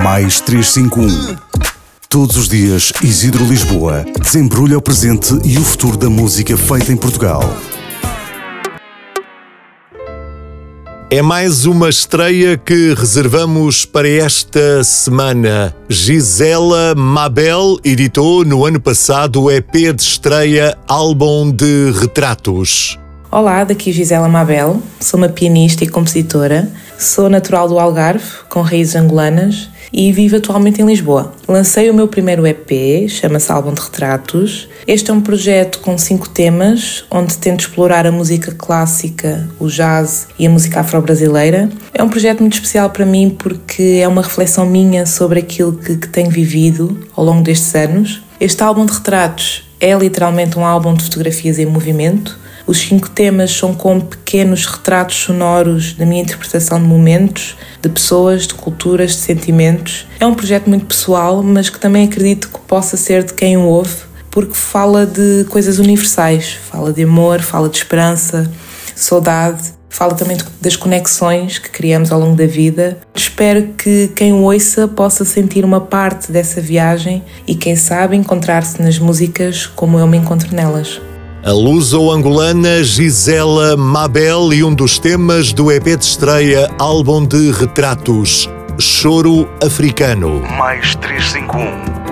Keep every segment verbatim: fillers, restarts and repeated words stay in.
mais trezentos e cinquenta e um. Todos os dias, Isidro Lisboa desembrulha o presente e o futuro da música feita em Portugal. É mais uma estreia que reservamos para esta semana. Gisela Mabel editou no ano passado o E P de estreia Álbum de Retratos. Olá, daqui Gisela Mabel, sou uma pianista e compositora, sou natural do Algarve, com raízes angolanas e vivo atualmente em Lisboa. Lancei o meu primeiro E P, chama-se Álbum de Retratos. Este é um projeto com cinco temas, onde tento explorar a música clássica, o jazz e a música afro-brasileira. É um projeto muito especial para mim porque é uma reflexão minha sobre aquilo que, que tenho vivido ao longo destes anos. Este álbum de retratos é literalmente um álbum de fotografias em movimento. Os cinco temas são como pequenos retratos sonoros da minha interpretação de momentos, de pessoas, de culturas, de sentimentos. É um projeto muito pessoal, mas que também acredito que possa ser de quem o ouve, porque fala de coisas universais, fala de amor, fala de esperança, saudade, fala também das conexões que criamos ao longo da vida. Espero que quem o ouça possa sentir uma parte dessa viagem e, quem sabe, encontrar-se nas músicas como eu me encontro nelas. A luso-angolana Gisela Mabel e um dos temas do E P de estreia Álbum de Retratos, Choro Africano. Mais trezentos e cinquenta e um.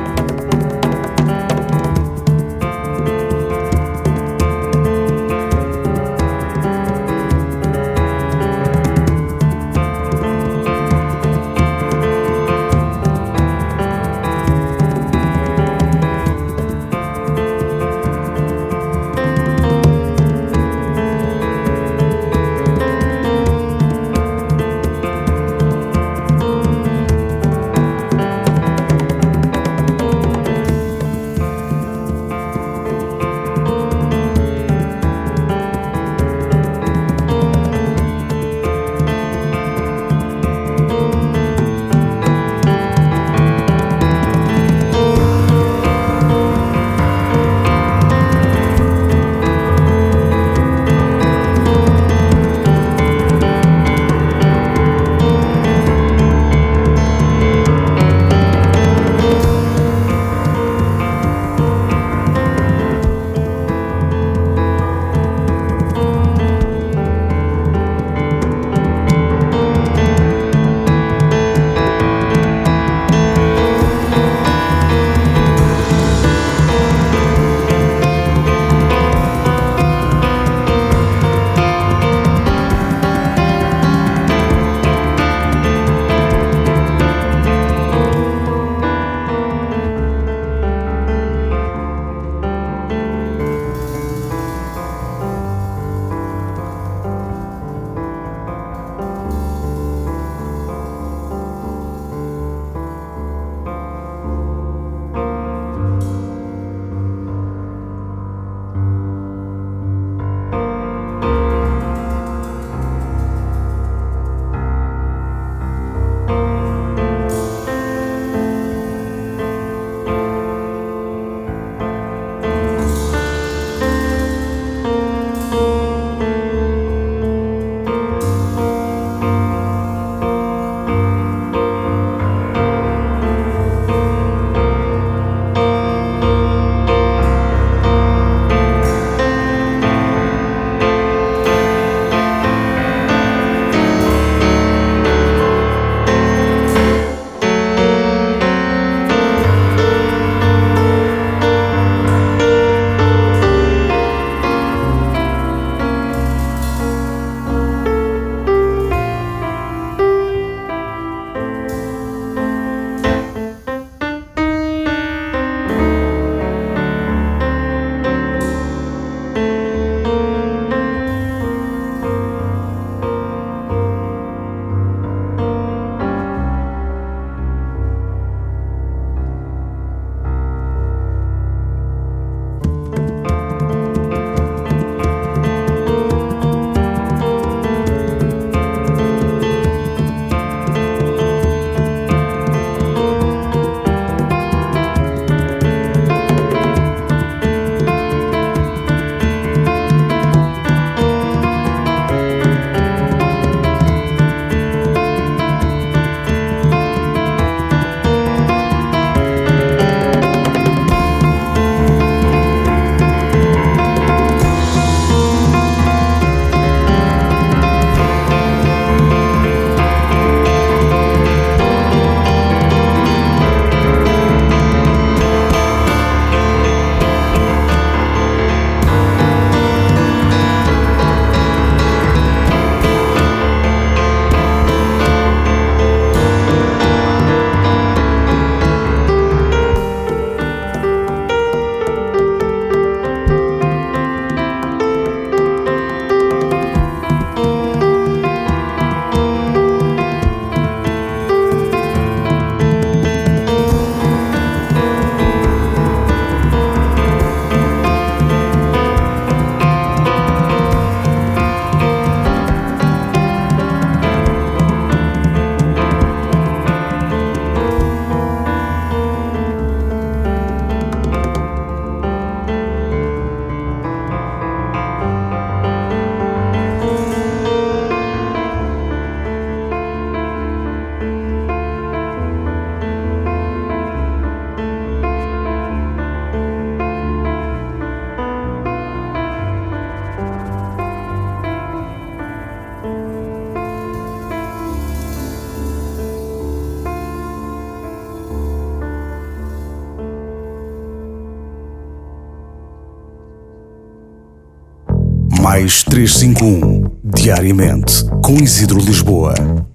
mais três cinco um. Diariamente com Isidro Lisboa.